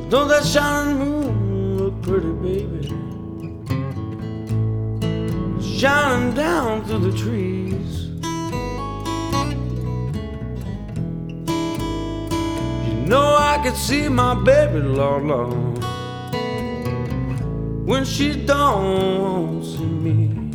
Don't that shining moon look pretty, baby? Shining down through the trees. You know I could see my baby, Lord, Lord, when she don't see me.